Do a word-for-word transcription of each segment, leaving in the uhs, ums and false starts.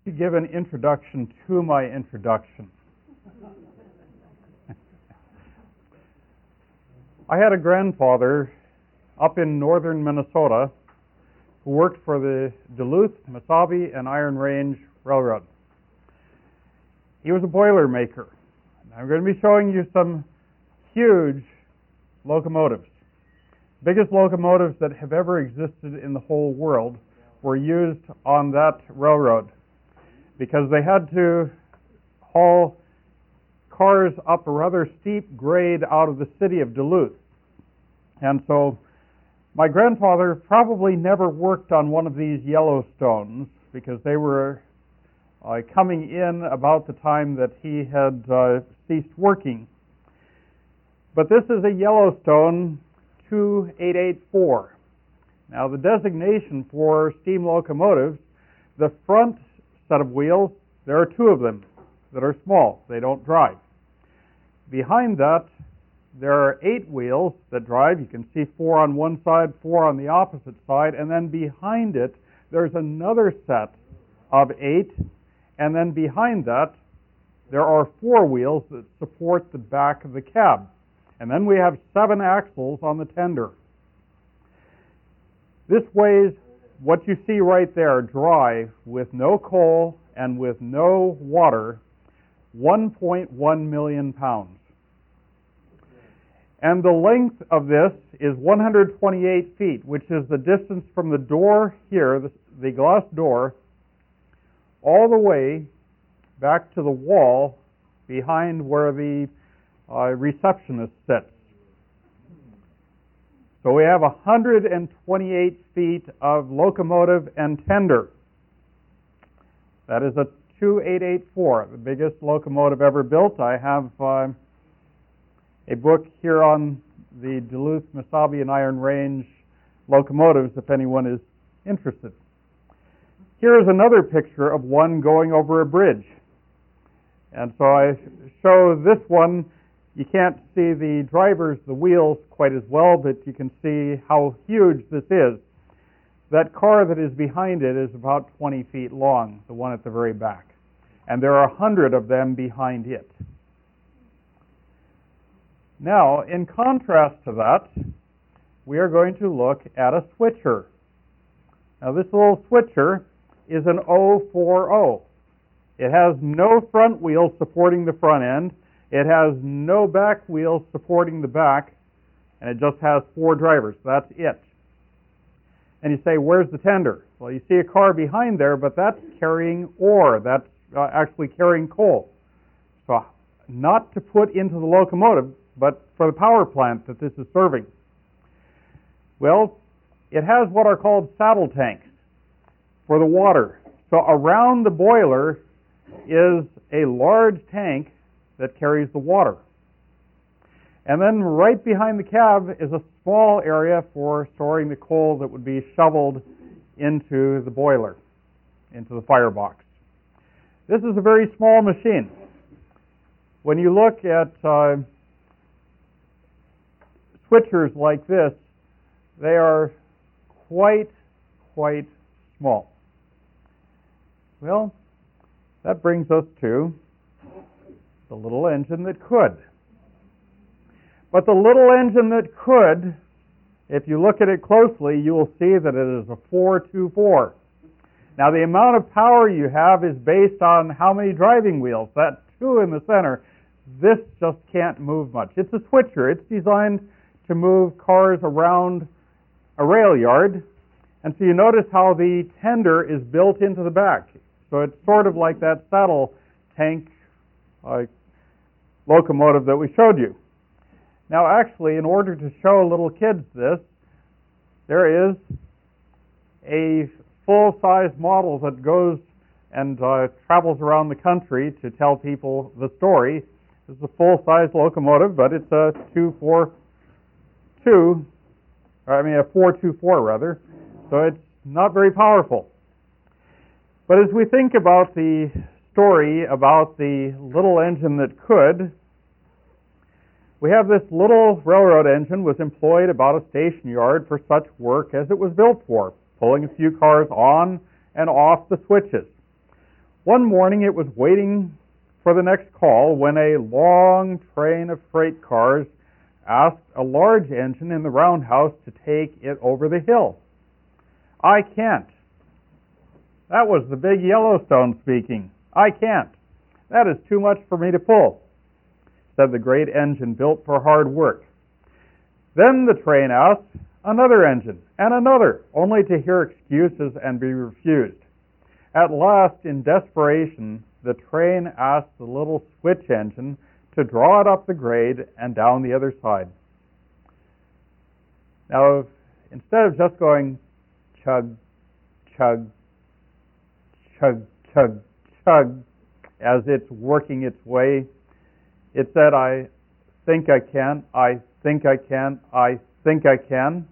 to give an introduction to my introduction. I had a grandfather up in northern Minnesota who worked for the Duluth, Mesabi, and Iron Range Railroad. He was a boiler maker. I'm going to be showing you some huge locomotives. Biggest locomotives that have ever existed in the whole world were used on that railroad because they had to haul cars up a rather steep grade out of the city of Duluth. And so my grandfather probably never worked on one of these Yellowstones because they were uh, coming in about the time that he had uh, ceased working. But this is a Yellowstone two eight eight four. Now the designation for steam locomotives, the front set of wheels, there are two of them that are small. They don't drive. Behind that, there are eight wheels that drive. You can see four on one side, four on the opposite side, and then behind it, there's another set of eight, and then behind that, there are four wheels that support the back of the cab. And then we have seven axles on the tender. This weighs, what you see right there, dry, with no coal and with no water, one point one million pounds. And the length of this is one hundred twenty-eight feet, which is the distance from the door here, the, the glass door, all the way back to the wall behind where the uh, receptionist sits. So we have one hundred twenty-eight feet of locomotive and tender. That is a two eight eight four, the biggest locomotive ever built. I have uh, a book here on the Duluth, Mesabi, and Iron Range locomotives if anyone is interested. Here is another picture of one going over a bridge. And so I show this one. You can't see the drivers, the wheels, quite as well, but you can see how huge this is. That car that is behind it is about twenty feet long, the one at the very back. And there are a hundred of them behind it. Now, in contrast to that, we are going to look at a switcher. Now, this little switcher is an oh four oh. It has no front wheels supporting the front end. It has no back wheels supporting the back, and it just has four drivers. That's it. And you say, where's the tender? Well, you see a car behind there, but that's carrying ore. That's uh, actually carrying coal. So not to put into the locomotive, but for the power plant that this is serving. Well, it has what are called saddle tanks for the water. So around the boiler is a large tank that carries the water. And then right behind the cab is a small area for storing the coal that would be shoveled into the boiler, into the firebox. This is a very small machine. When you look at uh, switchers like this, they are quite, quite small. Well, that brings us to the little engine that could. But the little engine that could, if you look at it closely, you will see that it is a four two four. Now, the amount of power you have is based on how many driving wheels. That two in the center, this just can't move much. It's a switcher. It's designed to move cars around a rail yard. And so you notice how the tender is built into the back. So it's sort of like that saddle tank uh, locomotive that we showed you. Now, actually, in order to show little kids this, there is a full-size model that goes and uh, travels around the country to tell people the story. This is a full-size locomotive, but it's a two four two, or I mean a four two four rather, so it's not very powerful. But as we think about the story about the little engine that could, we have this little railroad engine was employed about a station yard for such work as it was built for, pulling a few cars on and off the switches. One morning it was waiting for the next call when a long train of freight cars asked a large engine in the roundhouse to take it over the hill. "I can't." That was the big Yellowstone speaking. "I can't. That is too much for me to pull," said the great engine built for hard work. Then the train asked another engine and another, only to hear excuses and be refused. At last, in desperation, the train asked the little switch engine to draw it up the grade and down the other side. Now, instead of just going chug, chug, chug, chug, chug, as it's working its way, it said, "I think I can, I think I can, I think I can."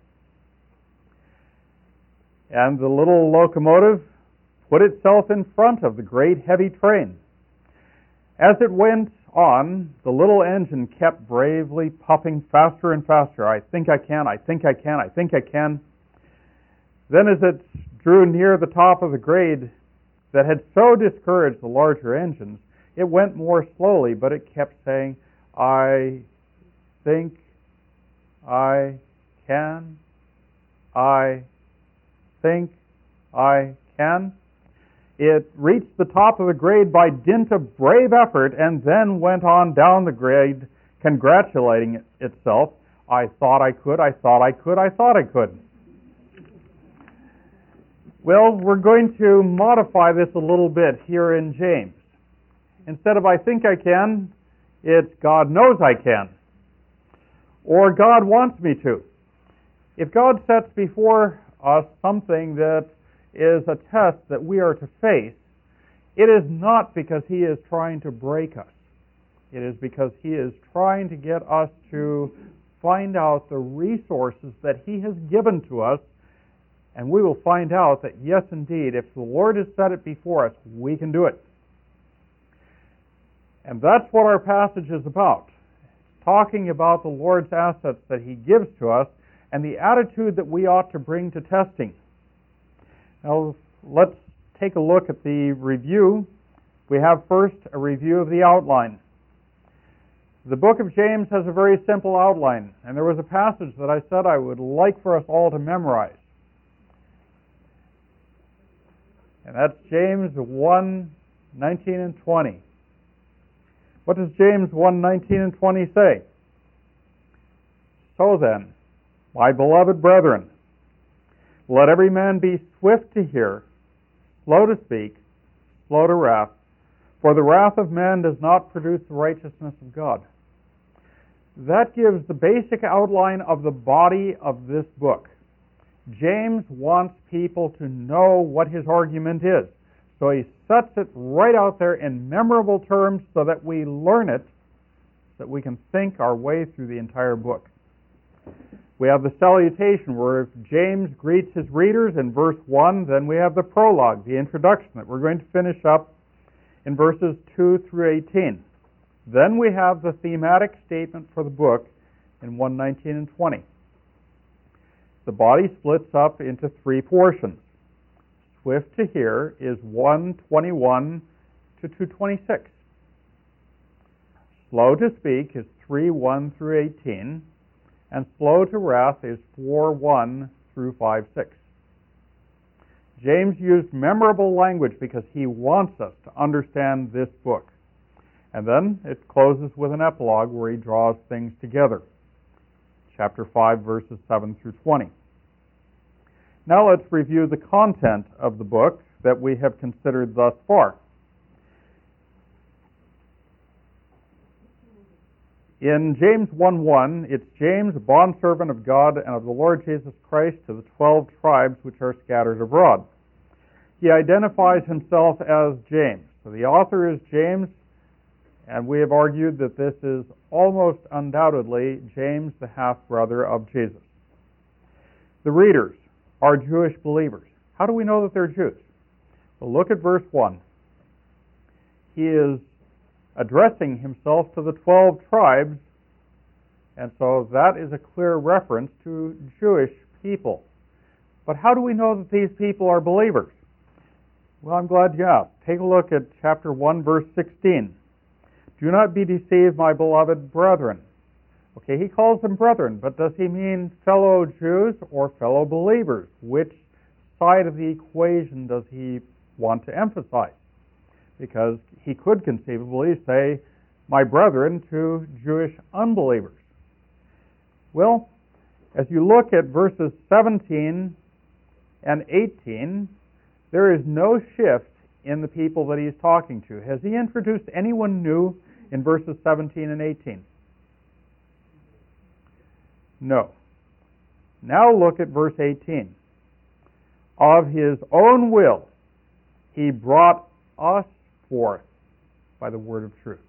And the little locomotive put itself in front of the great heavy train. As it went on, the little engine kept bravely puffing faster and faster. "I think I can, I think I can, I think I can." Then as it drew near the top of the grade that had so discouraged the larger engines, it went more slowly, but it kept saying, "I think I can, I think I can." It reached the top of the grade by dint of brave effort and then went on down the grade, congratulating it itself. "I thought I could, I thought I could, I thought I could." Well, we're going to modify this a little bit here in James. Instead of "I think I can," it's "God knows I can," or "God wants me to." If God sets before us something that is a test that we are to face, it is not because He is trying to break us. It is because He is trying to get us to find out the resources that He has given to us, and we will find out that, yes, indeed, if the Lord has set it before us, we can do it. And that's what our passage is about. It's talking about the Lord's assets that He gives to us and the attitude that we ought to bring to testing. Now, let's take a look at the review. We have first a review of the outline. The book of James has a very simple outline, and there was a passage that I said I would like for us all to memorize. And that's James one, nineteen and twenty. What does James one, nineteen and twenty say? "So then, my beloved brethren, let every man be swift to hear, slow to speak, slow to wrath, for the wrath of man does not produce the righteousness of God." That gives the basic outline of the body of this book. James wants people to know what his argument is. So he sets it right out there in memorable terms so that we learn it, so that we can think our way through the entire book. We have the salutation where James greets his readers in verse one. Then we have the prologue, the introduction that we're going to finish up in verses two through eighteen. Then we have the thematic statement for the book in one, nineteen and twenty. The body splits up into three portions. Swift to hear is one twenty-one to two twenty-six. Slow to speak is three one through eighteen. And slow to wrath is four one through five six. James used memorable language because he wants us to understand this book. And then it closes with an epilogue where he draws things together. Chapter five, verses seven through twenty. Now let's review the content of the book that we have considered thus far. In James one one, it's James, a bondservant of God and of the Lord Jesus Christ, to the twelve tribes which are scattered abroad. He identifies himself as James. So the author is James, and we have argued that this is almost undoubtedly James, the half-brother of Jesus. The readers are Jewish believers. How do we know that they're Jews? Well, look at verse one. He is addressing himself to the twelve tribes, and so that is a clear reference to Jewish people. But how do we know that these people are believers? Well, I'm glad you asked. Take a look at chapter one, verse sixteen. Do not be deceived, my beloved brethren. Okay, he calls them brethren, but does he mean fellow Jews or fellow believers? Which side of the equation does he want to emphasize? Because he could conceivably say, my brethren, to Jewish unbelievers. Well, as you look at verses seventeen and eighteen, there is no shift in the people that he's talking to. Has he introduced anyone new in verses seventeen and eighteen? No. Now look at verse eighteen. Of his own will, he brought us forth by the word of truth.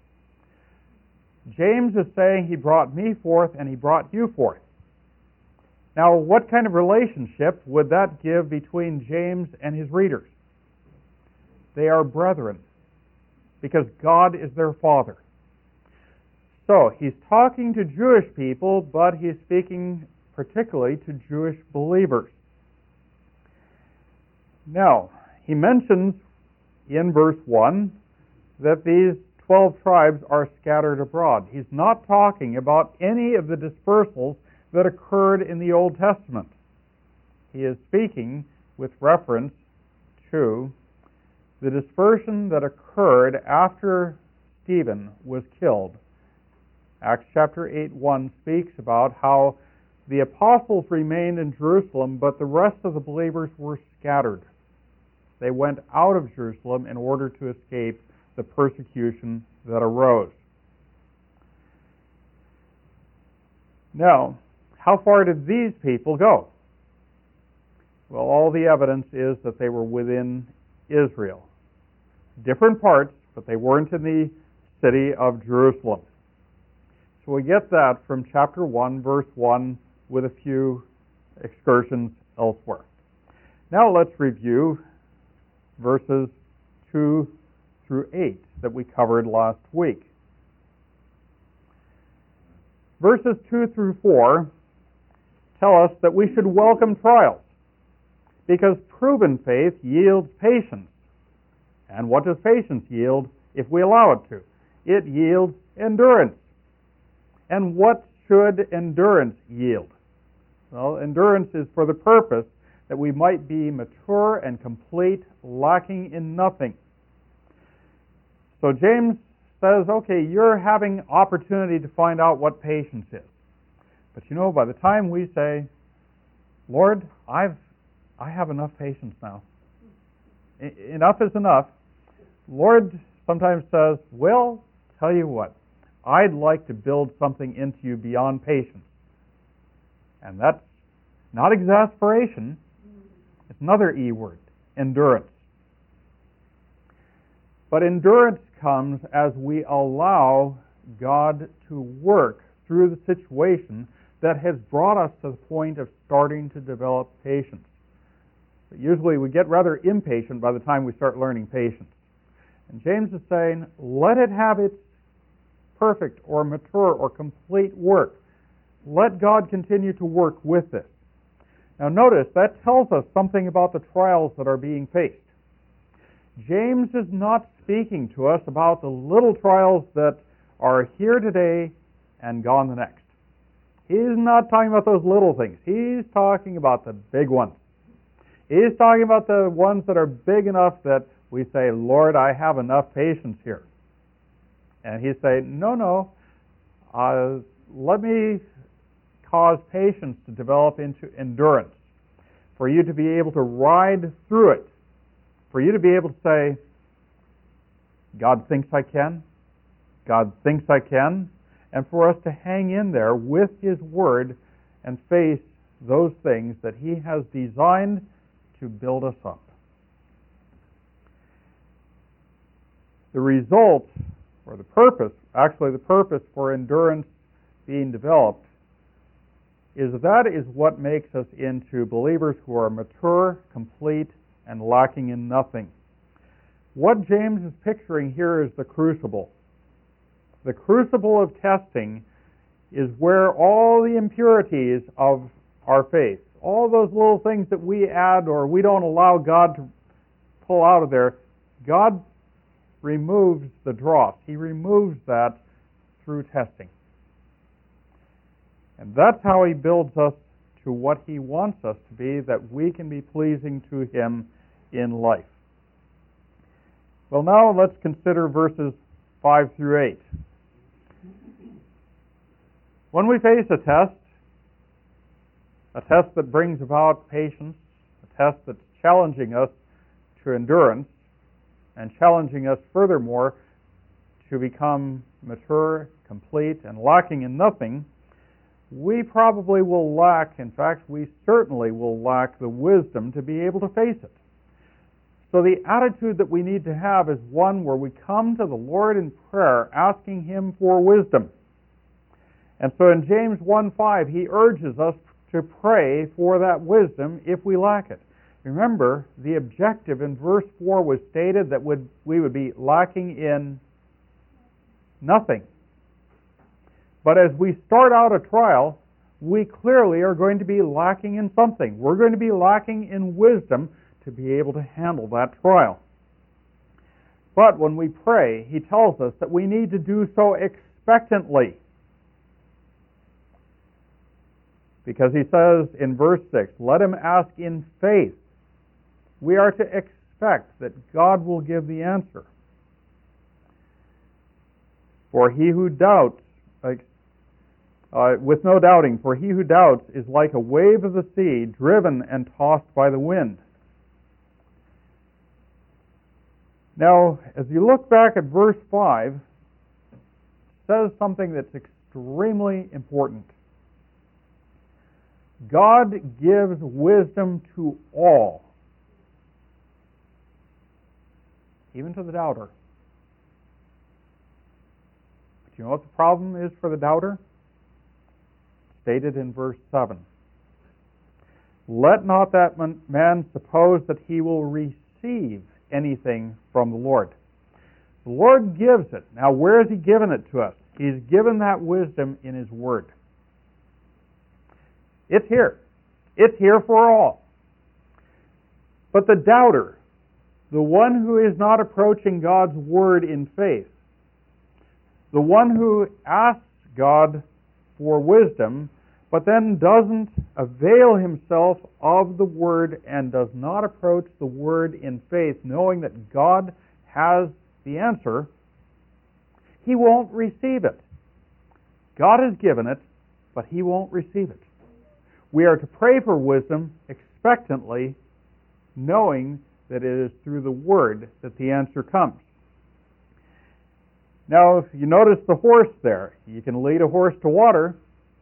James is saying he brought me forth and he brought you forth. Now, what kind of relationship would that give between James and his readers? They are brethren, because God is their Father. So, he's talking to Jewish people, but he's speaking particularly to Jewish believers. Now, he mentions in verse one that these twelve tribes are scattered abroad. He's not talking about any of the dispersals that occurred in the Old Testament. He is speaking with reference to the dispersion that occurred after Stephen was killed. Acts chapter eight one speaks about how the apostles remained in Jerusalem, but the rest of the believers were scattered. They went out of Jerusalem in order to escape the persecution that arose. Now, how far did these people go? Well, all the evidence is that they were within Israel. Different parts, but they weren't in the city of Jerusalem. So we get that from chapter one, verse one, with a few excursions elsewhere. Now let's review verses two through eight that we covered last week. Verses two through four tell us that we should welcome trials, because proven faith yields patience. And what does patience yield if we allow it to? It yields endurance. And what should endurance yield? Well, endurance is for the purpose that we might be mature and complete, lacking in nothing. So James says, okay, you're having opportunity to find out what patience is. But you know, by the time we say, Lord, I've I have enough patience now. E- enough is enough. Lord sometimes says, well, tell you what, I'd like to build something into you beyond patience. And that's not exasperation. It's another E word, endurance. But endurance comes as we allow God to work through the situation that has brought us to the point of starting to develop patience. But usually we get rather impatient by the time we start learning patience. And James is saying, let it have its perfect or mature or complete work. Let God continue to work with this. Now notice, that tells us something about the trials that are being faced. James is not speaking to us about the little trials that are here today and gone the next. He's not talking about those little things. He's talking about the big ones. He's talking about the ones that are big enough that we say, Lord, I have enough patience here. And he's saying, no, no, uh, let me cause patience to develop into endurance, for you to be able to ride through it, for you to be able to say, God thinks I can, God thinks I can, and for us to hang in there with His Word and face those things that He has designed to build us up. The result, or the purpose, actually the purpose for endurance being developed, is that is what makes us into believers who are mature, complete, and lacking in nothing. What James is picturing here is the crucible. The crucible of testing is where all the impurities of our faith, all those little things that we add or we don't allow God to pull out of there, God removes the dross. He removes that through testing. And that's how He builds us to what He wants us to be, that we can be pleasing to Him in life. Well, now let's consider verses five through eight. When we face a test, a test that brings about patience, a test that's challenging us to endurance, and challenging us furthermore to become mature, complete, and lacking in nothing, we probably will lack, in fact, we certainly will lack the wisdom to be able to face it. So the attitude that we need to have is one where we come to the Lord in prayer, asking Him for wisdom. And so in James one five, he urges us to pray for that wisdom if we lack it. Remember, the objective in verse four was stated that would, we would be lacking in nothing. But as we start out a trial, we clearly are going to be lacking in something. We're going to be lacking in wisdom to be able to handle that trial. But when we pray, he tells us that we need to do so expectantly. Because he says in verse six, let him ask in faith. We are to expect that God will give the answer. For he who doubts, like, uh, with no doubting, for he who doubts is like a wave of the sea, driven and tossed by the wind. Now, as you look back at verse five, it says something that's extremely important. God gives wisdom to all, even to the doubter. But you know what the problem is for the doubter? Stated in verse seven. Let not that man suppose that he will receive anything from the Lord. The Lord gives it. Now, where has He given it to us? He's given that wisdom in His Word. It's here. It's here for all. But the doubter, the one who is not approaching God's Word in faith, the one who asks God for wisdom, but then doesn't avail himself of the Word and does not approach the Word in faith, knowing that God has the answer, he won't receive it. God has given it, but he won't receive it. We are to pray for wisdom expectantly, knowing that it is through the Word that the answer comes. Now, if you notice the horse there, you can lead a horse to water,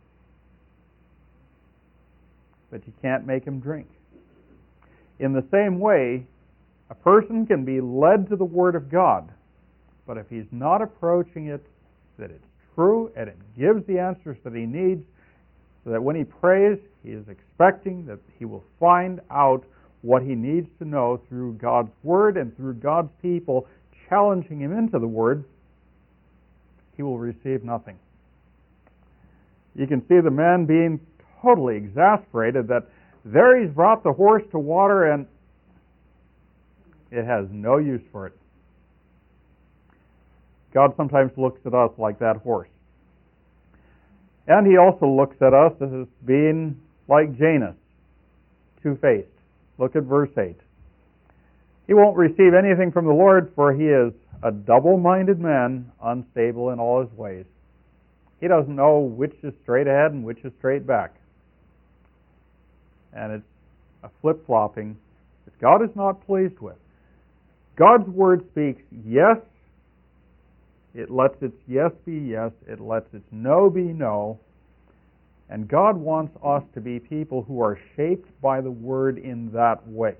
but you can't make him drink. In the same way, a person can be led to the Word of God, but if he's not approaching it, that it's true and it gives the answers that he needs, so that when he prays, he is expecting that he will find out what he needs to know through God's Word and through God's people challenging him into the Word, he will receive nothing. You can see the man being totally exasperated that there he's brought the horse to water and it has no use for it. God sometimes looks at us like that horse. And he also looks at us as being like Janus, two-faced. Look at verse eight. He won't receive anything from the Lord, for he is a double-minded man, unstable in all his ways. He doesn't know which is straight ahead and which is straight back. And it's a flip-flopping that God is not pleased with. God's Word speaks yes. It lets its yes be yes. It lets its no be no. And God wants us to be people who are shaped by the Word in that way.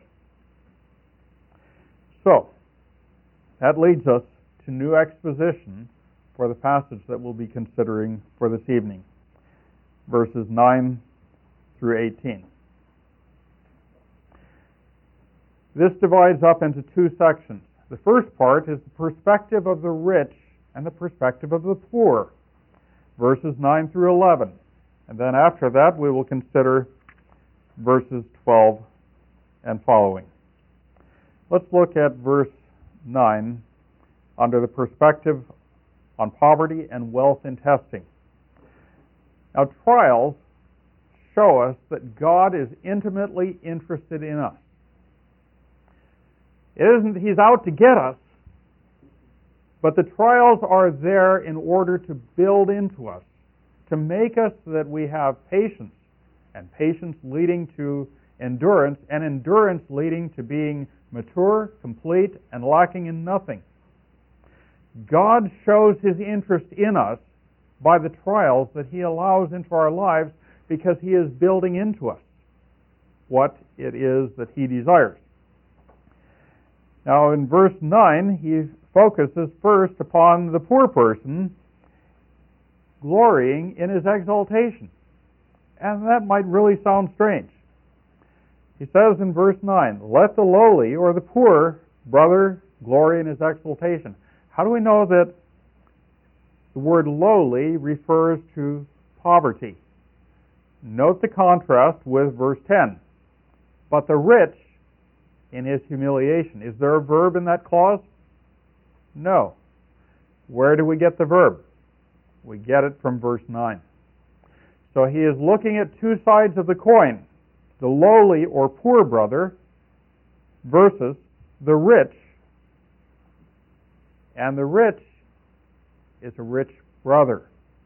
So, that leads us to new exposition for the passage that we'll be considering for this evening. Verses nine through eighteen. This divides up into two sections. The first part is the perspective of the rich and the perspective of the poor, verses nine through eleven. And then after that, we will consider verses twelve and following. Let's look at verse nine under the perspective on poverty and wealth in testing. Now, trials show us that God is intimately interested in us. It isn't He's out to get us, but the trials are there in order to build into us, to make us so that we have patience, and patience leading to endurance, and endurance leading to being mature, complete, and lacking in nothing. God shows His interest in us by the trials that He allows into our lives because He is building into us what it is that He desires. Now, in verse nine, He focuses first upon the poor person glorying in his exaltation. And that might really sound strange. He says in verse nine, "Let the lowly or the poor brother glory in his exaltation." How do we know that the word lowly refers to poverty? Note the contrast with verse ten. "But the rich in his humiliation." Is there a verb in that clause? No. Where do we get the verb? We get it from verse nine. So he is looking at two sides of the coin, the lowly or poor brother versus the rich. And the rich is a rich brother.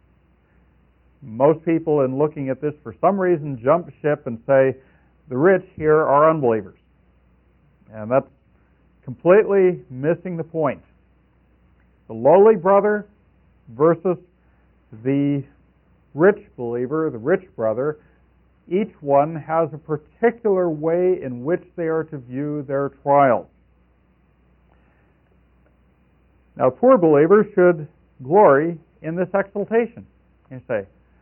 Most people, in looking at this, for some reason jump ship and say the rich here are unbelievers. And that's completely missing the point. The lowly brother versus the rich believer, the rich brother, each one has a particular way in which they are to view their trials. Now, poor believers should glory in this exaltation. You say,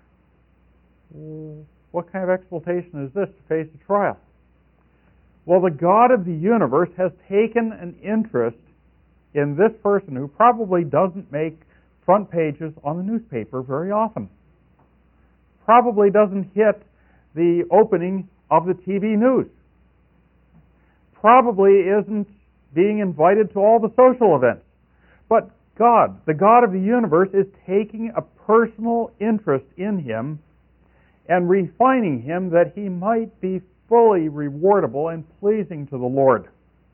what kind of exaltation is this to face a trial? Well, the God of the universe has taken an interest in this person who probably doesn't make front pages on the newspaper very often. Probably doesn't hit the opening of the T V news. Probably isn't being invited to all the social events. But God, the God of the universe, is taking a personal interest in him and refining him that he might be fully rewardable and pleasing to the Lord.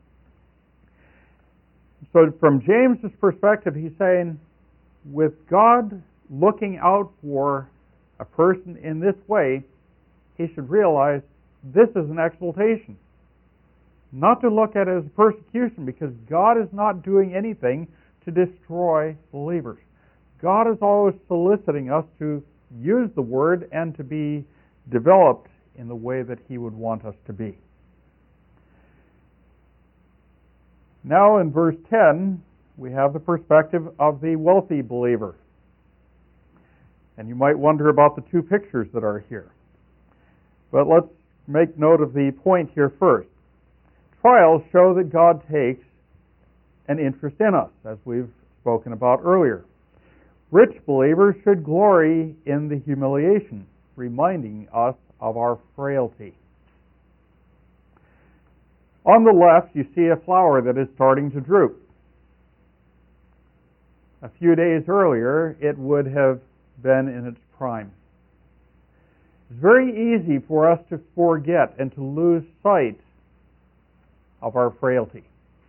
So from James's perspective, he's saying, with God looking out for a person in this way, he should realize this is an exaltation. Not to look at it as persecution, because God is not doing anything to destroy believers. God is always soliciting us to use the Word and to be developed in the way that He would want us to be. Now in verse ten, we have the perspective of the wealthy believer. And you might wonder about the two pictures that are here. But let's make note of the point here first. Trials show that God takes an interest in us, as we've spoken about earlier. Rich believers should glory in the humiliation, reminding us of our frailty. On the left, you see a flower that is starting to droop. A few days earlier, it would have been in its prime. It's very easy for us to forget and to lose sight of our frailty.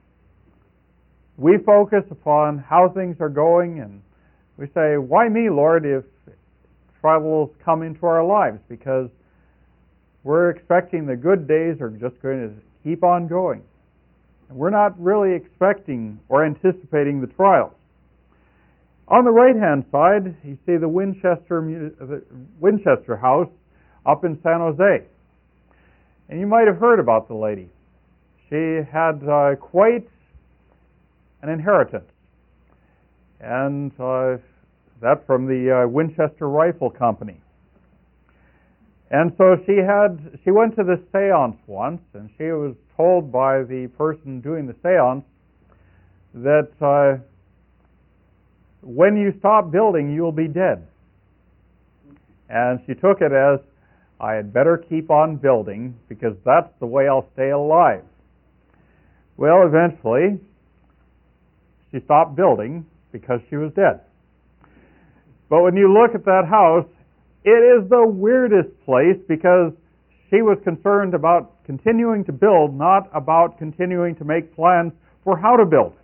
We focus upon how things are going, and we say, why me, Lord, if troubles come into our lives? Because we're expecting the good days are just going to keep on going. And we're not really expecting or anticipating the trials. On the right-hand side, you see the Winchester, the Winchester House up in San Jose. And you might have heard about the lady. She had uh, quite an inheritance. And uh, that's from the uh, Winchester Rifle Company. And so she had she went to this seance once, and she was told by the person doing the seance that uh, when you stop building, you'll be dead. And she took it as, I had better keep on building because that's the way I'll stay alive. Well, eventually, she stopped building because she was dead. But when you look at that house, it is the weirdest place because she was concerned about continuing to build, not about continuing to make plans for how to build.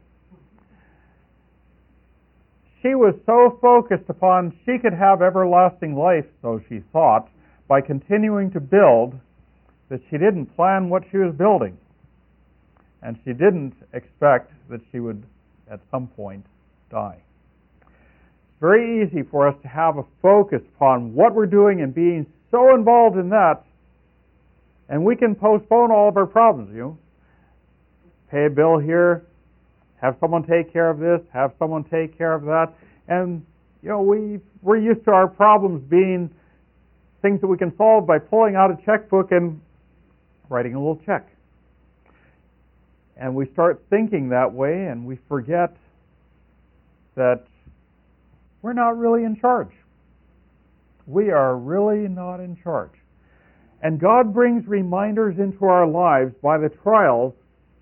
She was so focused upon she could have everlasting life, so she thought, by continuing to build, that she didn't plan what she was building. And she didn't expect that she would, at some point, die. It's very easy for us to have a focus upon what we're doing and being so involved in that, and we can postpone all of our problems, you know. Pay a bill here, have someone take care of this, have someone take care of that. And, you know, we, we're used to our problems being things that we can solve by pulling out a checkbook and writing a little check. And we start thinking that way, and we forget that we're not really in charge. We are really not in charge. And God brings reminders into our lives by the trials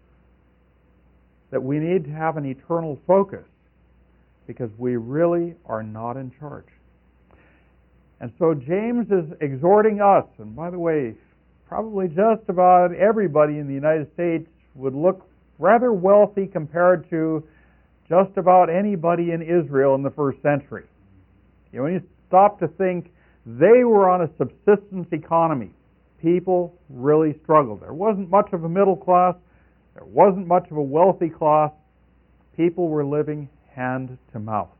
that we need to have an eternal focus because we really are not in charge. And so James is exhorting us, and by the way, probably just about everybody in the United States would look rather wealthy compared to just about anybody in Israel in the first century. You know, when you stop to think, they were on a subsistence economy. People really struggled. There wasn't much of a middle class. There wasn't much of a wealthy class. People were living hand to mouth.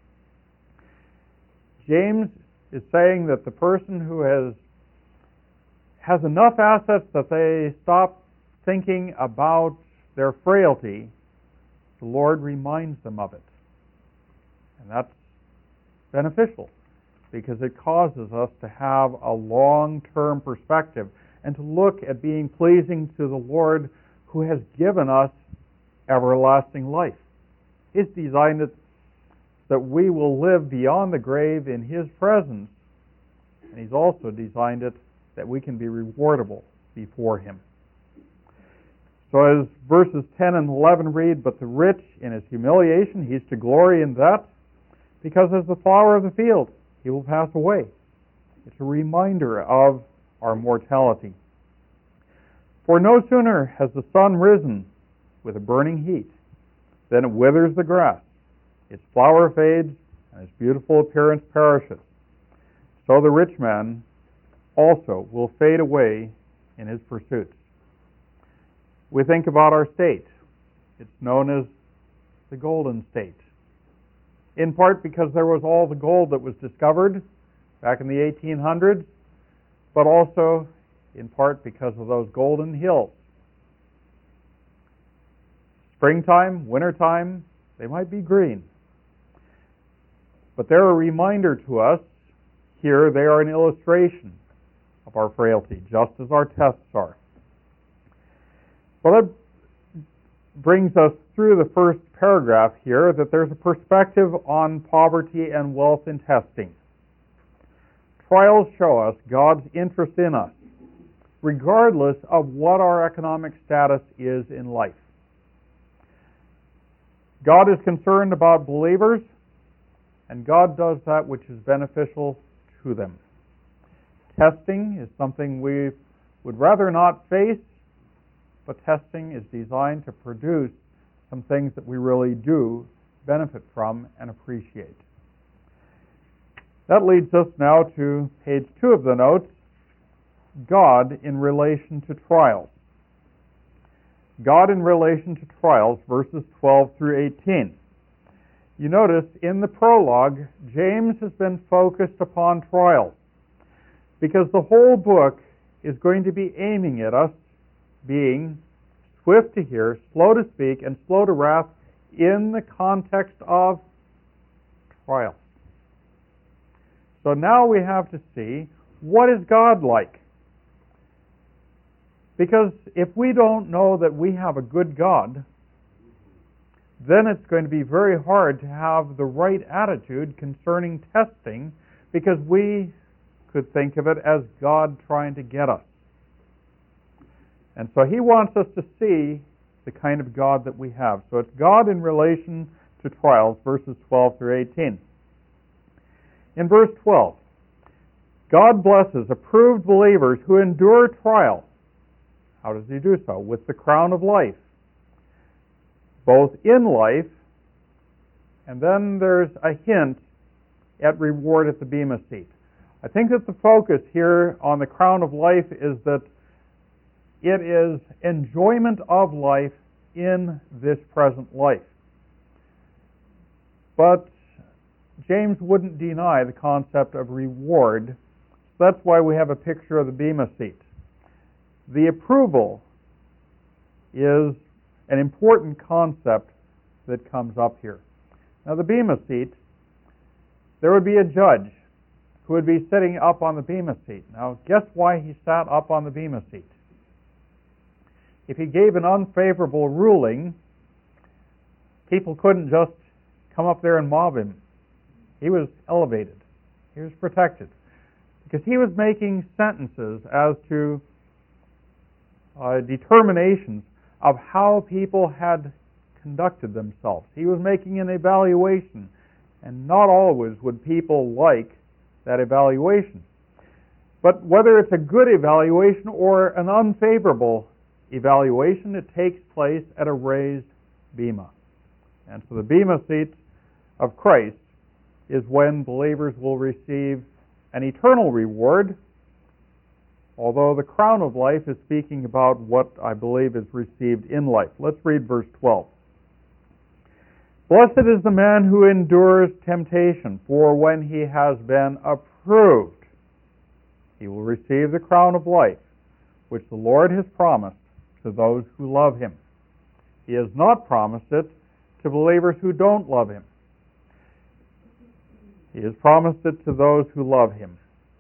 James is saying that the person who has has enough assets that they stop thinking about their frailty, the Lord reminds them of it. And that's beneficial because it causes us to have a long-term perspective and to look at being pleasing to the Lord who has given us everlasting life. He's designed it that we will live beyond the grave in His presence, and He's also designed it that we can be rewardable before Him. So as verses ten and eleven read, "But the rich in his humiliation, he's to glory in that, because as the flower of the field, he will pass away." It's a reminder of our mortality. "For no sooner has the sun risen with a burning heat, than it withers the grass. Its flower fades, and its beautiful appearance perishes. So the rich man also will fade away in his pursuits." We think about our state. It's known as the Golden State, in part because there was all the gold that was discovered back in the eighteen hundreds, but also in part because of those golden hills. Springtime, wintertime, they might be green. But they're a reminder to us. Here they are an illustration of our frailty, just as our tests are. Well, that brings us through the first paragraph here, that there's a perspective on poverty and wealth in testing. Trials show us God's interest in us, regardless of what our economic status is in life. God is concerned about believers, and God does that which is beneficial to them. Testing is something we would rather not face, but testing is designed to produce some things that we really do benefit from and appreciate. That leads us now to page two of the notes, God in relation to trials. God in relation to trials, verses twelve through eighteen. You notice in the prologue, James has been focused upon trials, because the whole book is going to be aiming at us being swift to hear, slow to speak, and slow to wrath in the context of trials. So now we have to see, what is God like? Because if we don't know that we have a good God, then it's going to be very hard to have the right attitude concerning testing, because we could think of it as God trying to get us. And so he wants us to see the kind of God that we have. So it's God in relation to trials, verses twelve through eighteen. In verse twelve, God blesses approved believers who endure trial. How does he do so? With the crown of life, both in life, and then there's a hint at reward at the bema seat. I think that the focus here on the crown of life is that it is enjoyment of life in this present life. But James wouldn't deny the concept of reward. So that's why we have a picture of the bema seat. The approval is an important concept that comes up here. Now, the bema seat, there would be a judge who would be sitting up on the bema seat. Now, guess why he sat up on the bema seat? If he gave an unfavorable ruling, people couldn't just come up there and mob him. He was elevated. He was protected. Because he was making sentences as to uh, determinations of how people had conducted themselves. He was making an evaluation, and not always would people like that evaluation. But whether it's a good evaluation or an unfavorable evaluation, it takes place at a raised bema. And so the bema seat of Christ is when believers will receive an eternal reward, although the crown of life is speaking about what I believe is received in life. Let's read verse twelve. Blessed is the man who endures temptation, for when he has been approved, he will receive the crown of life, which the Lord has promised to those who love him. He has not promised it to believers who don't love him. He has promised it to those who love him.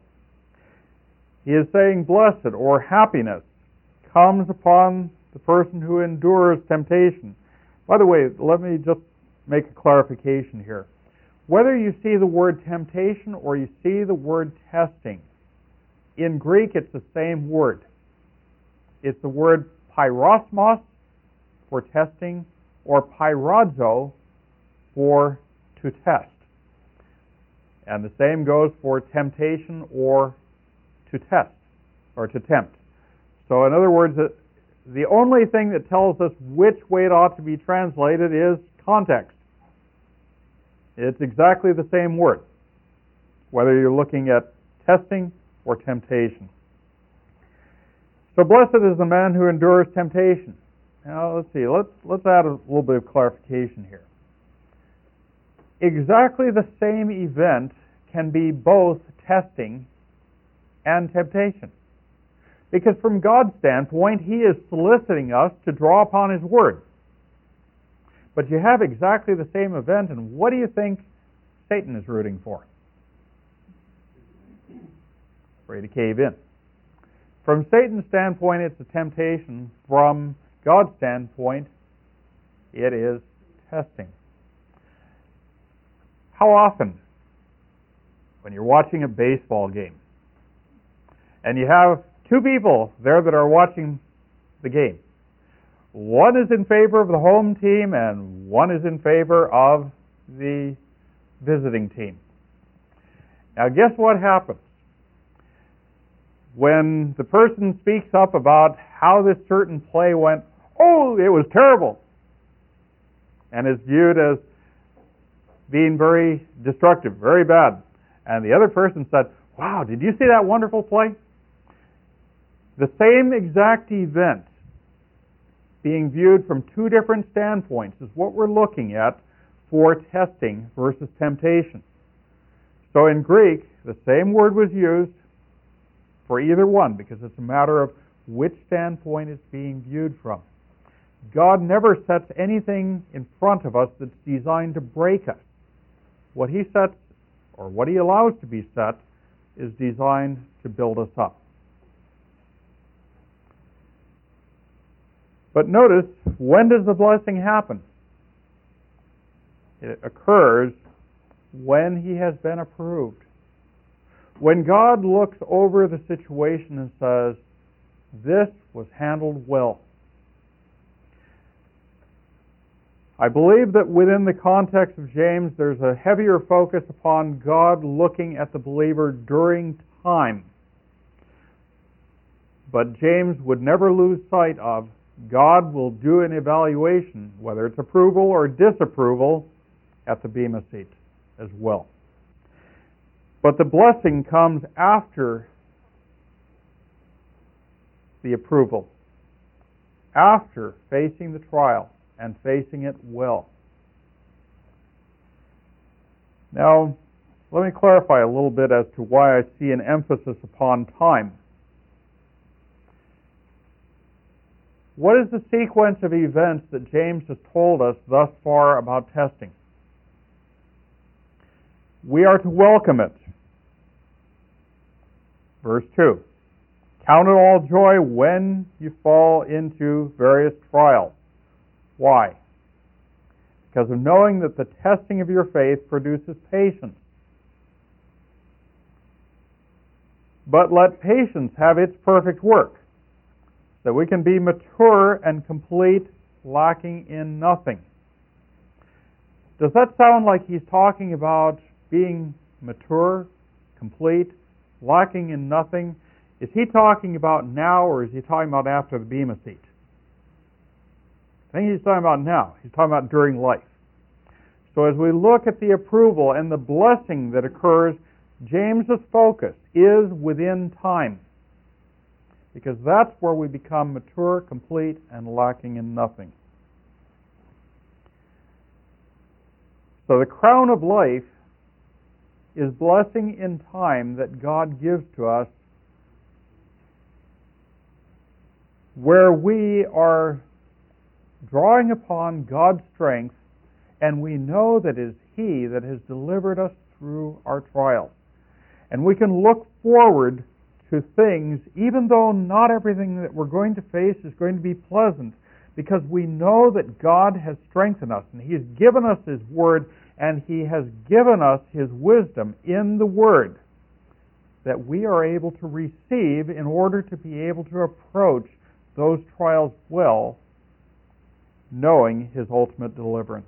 He is saying blessed or happiness comes upon the person who endures temptation. By the way, let me just make a clarification here. Whether you see the word temptation or you see the word testing, in Greek it's the same word. It's the word pyrosmos for testing or pyrazo for to test. And the same goes for temptation or to test or to tempt. So in other words, the only thing that tells us which way it ought to be translated is context. It's exactly the same word, whether you're looking at testing or temptation. So blessed is the man who endures temptation. Now let's see, let's, let's add a little bit of clarification here. Exactly the same event can be both testing and temptation. Because from God's standpoint, he is soliciting us to draw upon his word. But you have exactly the same event, and what do you think Satan is rooting for? For you to cave in. From Satan's standpoint, it's a temptation. From God's standpoint, it is testing. How often, when you're watching a baseball game, and you have two people there that are watching the game, one is in favor of the home team and one is in favor of the visiting team. Now guess what happens? When the person speaks up about how this certain play went, oh, it was terrible, and is viewed as being very destructive, very bad. And the other person said, wow, did you see that wonderful play? The same exact event being viewed from two different standpoints is what we're looking at for testing versus temptation. So in Greek, the same word was used for either one because it's a matter of which standpoint it's being viewed from. God never sets anything in front of us that's designed to break us. What he sets, or what he allows to be set, is designed to build us up. But notice, when does the blessing happen? It occurs when he has been approved. When God looks over the situation and says, this was handled well. I believe that within the context of James, there's a heavier focus upon God looking at the believer during time. But James would never lose sight of God will do an evaluation, whether it's approval or disapproval, at the Bema seat as well. But the blessing comes after the approval, after facing the trial and facing it well. Now, let me clarify a little bit as to why I see an emphasis upon time. What is the sequence of events that James has told us thus far about testing? We are to welcome it. Verse two. Count it all joy when you fall into various trials. Why? Because of knowing that the testing of your faith produces patience. But let patience have its perfect work, that we can be mature and complete, lacking in nothing. Does that sound like he's talking about being mature, complete, lacking in nothing? Is he talking about now, or is he talking about after the Bema seat? I think he's talking about now. He's talking about during life. So as we look at the approval and the blessing that occurs, James's focus is within time, because that's where we become mature, complete, and lacking in nothing. So the crown of life is blessing in time that God gives to us, where we are drawing upon God's strength, and we know that it is He that has delivered us through our trials. And we can look forward to things, even though not everything that we're going to face is going to be pleasant, because we know that God has strengthened us, and He has given us His Word, and He has given us His wisdom in the Word that we are able to receive in order to be able to approach those trials well, knowing His ultimate deliverance.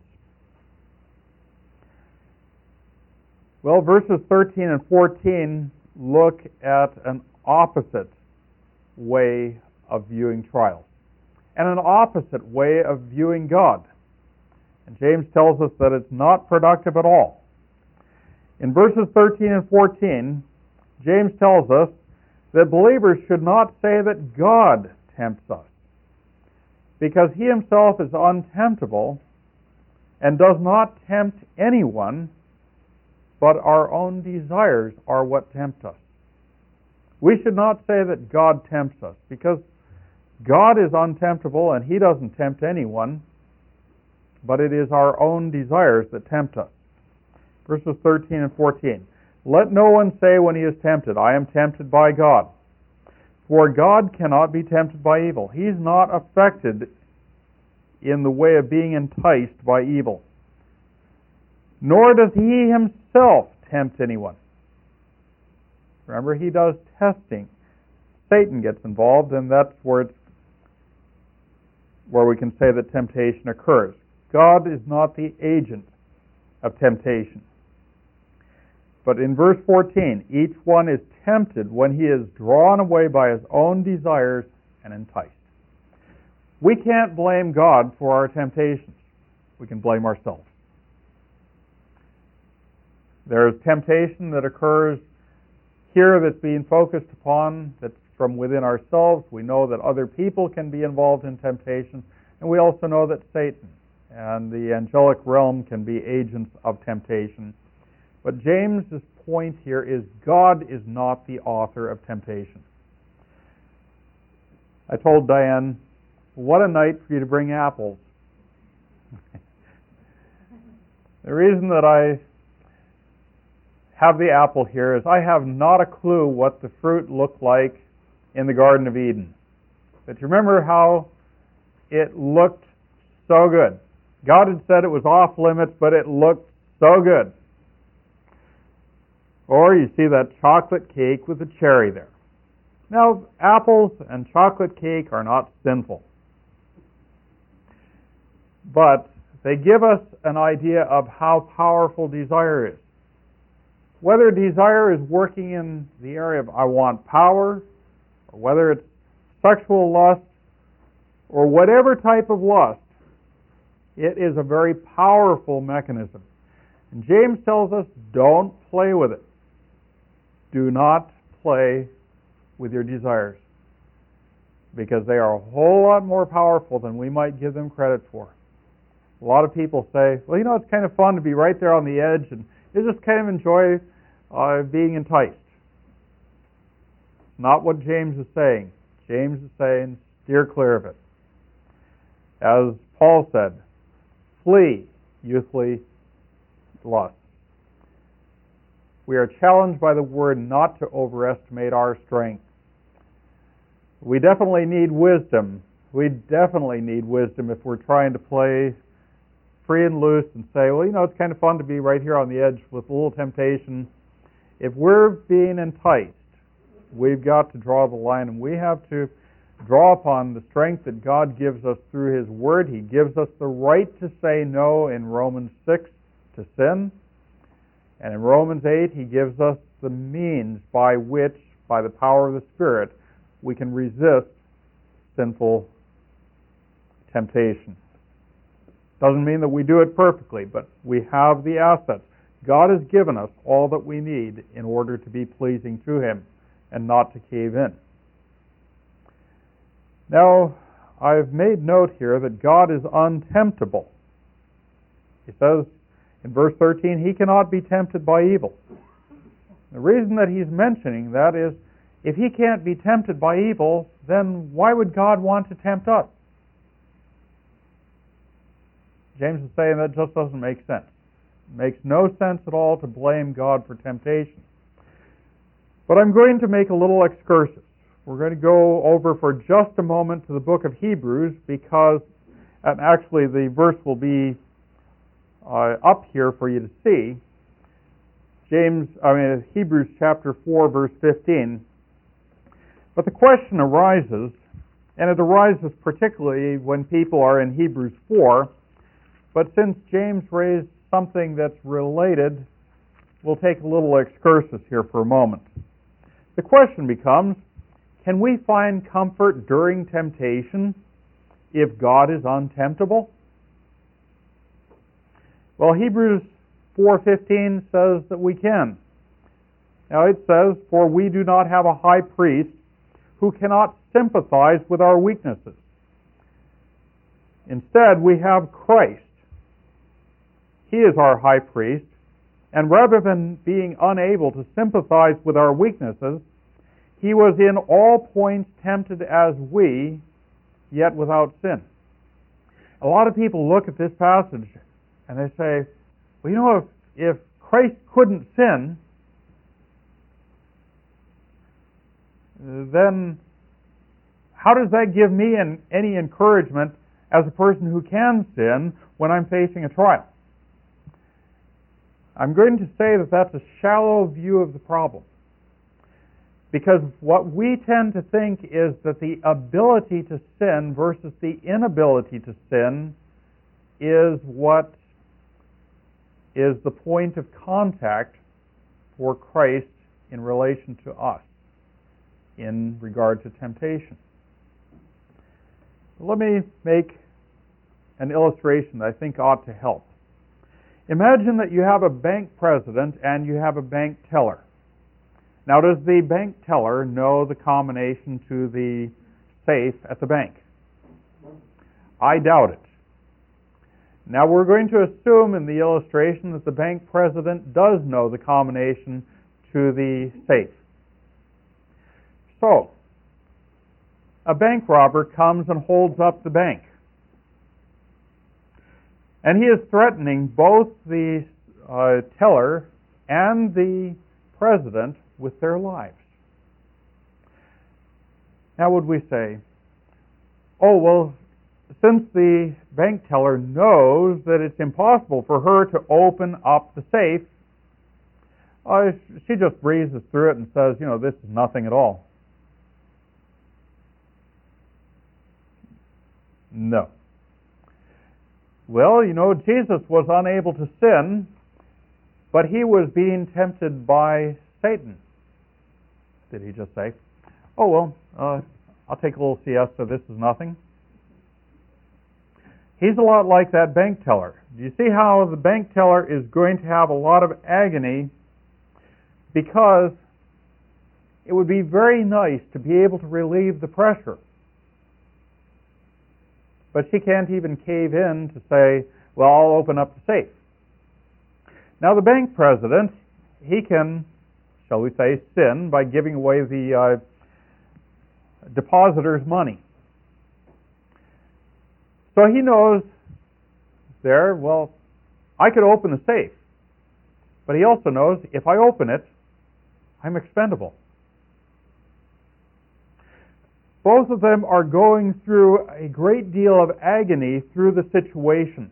Well, verses thirteen and fourteen look at an opposite way of viewing trials and an opposite way of viewing God. And James tells us that it's not productive at all. In verses thirteen and fourteen, James tells us that believers should not say that God tempts us, because He Himself is untemptable and does not tempt anyone, but our own desires are what tempt us. We should not say that God tempts us, because God is untemptable and He doesn't tempt anyone, but it is our own desires that tempt us. Verses thirteen and fourteen. Let no one say when he is tempted, I am tempted by God. For God cannot be tempted by evil. He's not affected in the way of being enticed by evil. Nor does He Himself tempt anyone. Remember, He does testing. Satan gets involved, and that's where it's where we can say that temptation occurs. God is not the agent of temptation. But in verse fourteen, each one is tempted when he is drawn away by his own desires and enticed. We can't blame God for our temptations. We can blame ourselves. There is temptation that occurs here that's being focused upon, that's from within ourselves. We know that other people can be involved in temptation, and we also know that Satan and the angelic realm can be agents of temptation. But James's point here is God is not the author of temptation. I told Diane, what a night for you to bring apples. The reason that I have the apple here is I have not a clue what the fruit looked like in the Garden of Eden. But you remember how it looked so good. God had said it was off limits, but it looked so good. Or you see that chocolate cake with a cherry there. Now, apples and chocolate cake are not sinful. But they give us an idea of how powerful desire is. Whether desire is working in the area of I want power, or whether it's sexual lust, or whatever type of lust, it is a very powerful mechanism. And James tells us, don't play with it. Do not play with your desires, because they are a whole lot more powerful than we might give them credit for. A lot of people say, well, you know, it's kind of fun to be right there on the edge, and you just kind of enjoy uh, being enticed. Not what James is saying. James is saying, steer clear of it. As Paul said, flee youthly lust. We are challenged by the word not to overestimate our strength. We definitely need wisdom. We definitely need wisdom if we're trying to play free and loose and say, well, you know, it's kind of fun to be right here on the edge with a little temptation. If we're being enticed, we've got to draw the line, and we have to draw upon the strength that God gives us through His Word. He gives us the right to say no in Romans six to sin. And in Romans eight, He gives us the means by which, by the power of the Spirit, we can resist sinful temptation. Doesn't mean that we do it perfectly, but we have the assets. God has given us all that we need in order to be pleasing to Him and not to cave in. Now, I've made note here that God is untemptable. He says in verse thirteen, He cannot be tempted by evil. The reason that He's mentioning that is, if He can't be tempted by evil, then why would God want to tempt us? James is saying that just doesn't make sense. It makes no sense at all to blame God for temptation. But I'm going to make a little excursus. We're going to go over for just a moment to the book of Hebrews, because, and actually the verse will be uh, up here for you to see. James, I mean Hebrews chapter four, verse fifteen. But the question arises, and it arises particularly when people are in Hebrews four, but since James raised something that's related, we'll take a little excursus here for a moment. The question becomes, can we find comfort during temptation if God is untemptable? Well, Hebrews four fifteen says that we can. Now it says, for we do not have a high priest who cannot sympathize with our weaknesses. Instead, we have Christ. He is our high priest, and rather than being unable to sympathize with our weaknesses, He was in all points tempted as we, yet without sin. A lot of people look at this passage and they say, well, you know, if, if Christ couldn't sin, then how does that give me an, any encouragement as a person who can sin when I'm facing a trial? I'm going to say that that's a shallow view of the problem. Because what we tend to think is that the ability to sin versus the inability to sin is what is the point of contact for Christ in relation to us in regard to temptation. Let me make an illustration that I think ought to help. Imagine that you have a bank president and you have a bank teller. Now, does the bank teller know the combination to the safe at the bank? I doubt it. Now, we're going to assume in the illustration that the bank president does know the combination to the safe. So, a bank robber comes and holds up the bank. And he is threatening both the uh, teller and the president with their lives. Now would we say, oh, well, since the bank teller knows that it's impossible for her to open up the safe, uh, she just breezes through it and says, you know, this is nothing at all. No. Well, you know, Jesus was unable to sin, but he was being tempted by Satan. Did he just say, oh, well, uh, I'll take a little siesta, this is nothing? He's a lot like that bank teller. Do you see how the bank teller is going to have a lot of agony because it would be very nice to be able to relieve the pressure. But she can't even cave in to say, well, I'll open up the safe. Now the bank president, he can, shall we say, sin by giving away the uh, depositor's money. So he knows there, well, I could open the safe. But he also knows if I open it, I'm expendable. Both of them are going through a great deal of agony through the situation.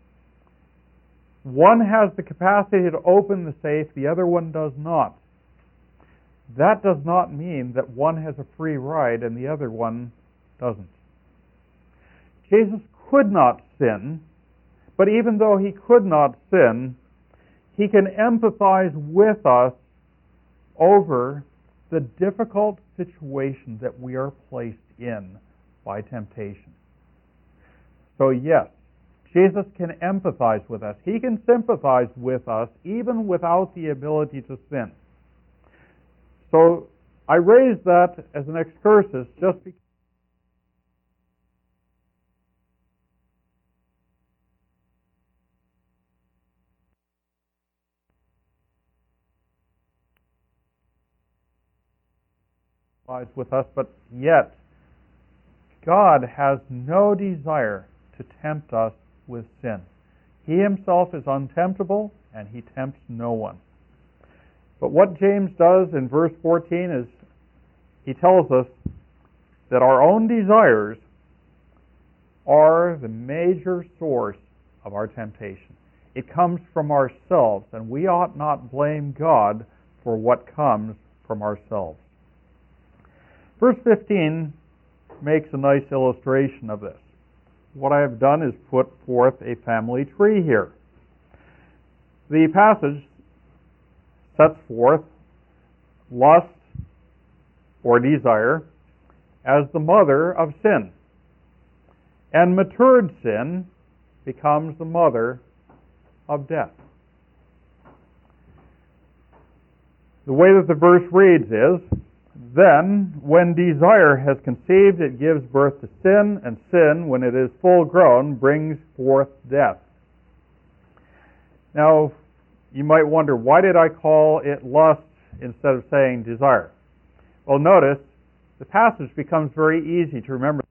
One has the capacity to open the safe, the other one does not. That does not mean that one has a free ride and the other one doesn't. Jesus could not sin, but even though he could not sin, he can empathize with us over the difficult situation that we are placed in by temptation. So yes, Jesus can empathize with us. He can sympathize with us even without the ability to sin. So I raise that as an excursus just because with us, but yet God has no desire to tempt us with sin. He himself is untemptable, and he tempts no one. But what James does in verse fourteen is he tells us that our own desires are the major source of our temptation. It comes from ourselves, and we ought not blame God for what comes from ourselves. Verse fifteen makes a nice illustration of this. What I have done is put forth a family tree here. The passage sets forth lust or desire as the mother of sin. And matured sin becomes the mother of death. The way that the verse reads is, then, when desire has conceived, it gives birth to sin, and sin, when it is full grown, brings forth death. Now, you might wonder, why did I call it lust instead of saying desire? Well, notice, the passage becomes very easy to remember.